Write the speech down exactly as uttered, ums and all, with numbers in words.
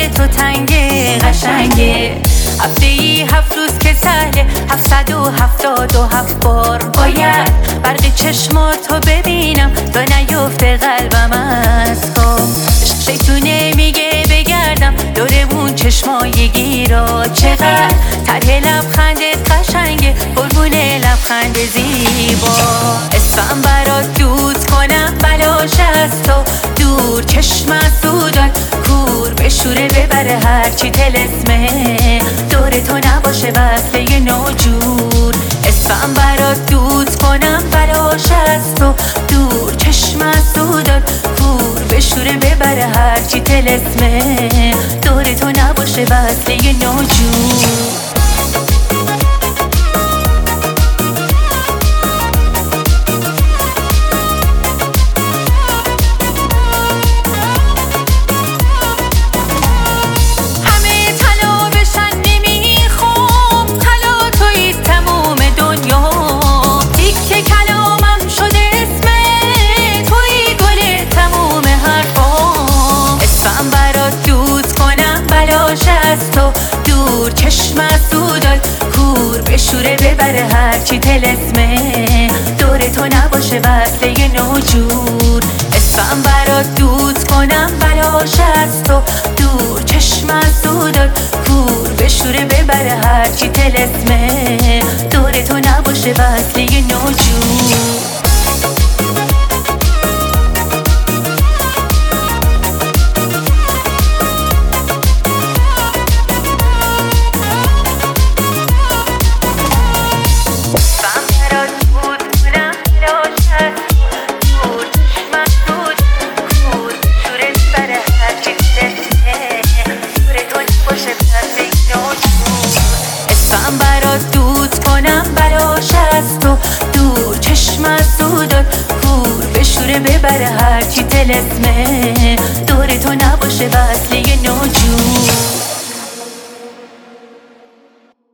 تو تنگه قشنگه. هفته ای هفت روز که سهله، هفتصد و هفتاد و هفت بار باید برق چشماتو ببینم تا نیفته قلبم از خواب. شیطونه میگه بگردم دورمون چشمای گیرا، چقدر طرح لبخندت قشنگه قربون لبخند زیبا. اسمم برات دود کنم بلاش از تو دور، چشم سودان کور بشوره ببره هرچی تلسمه، دور تو نباشه وصله ناجور. اسمم برات دود کنم بلاش از تو دور، چشم سودان کور بشوره ببره هرچی تلسمه، دور تو نباشه وصله ناجور. تو دور چشم سودان کور بشوره ببره هرچی تلسمه، دور تو نباشه وصله ناجور. اسمم برات دود کنم بلاش از تو دور، چشم سودان کور بشوره ببره هرچی تلسمه، دور تو نباشه وصله ناجور. اسمم برات دود کنم بلاش از تو دور، چشم سودان کور بشوره ببره هرچی تلسمه، دور تو نباشه وصله ناجور.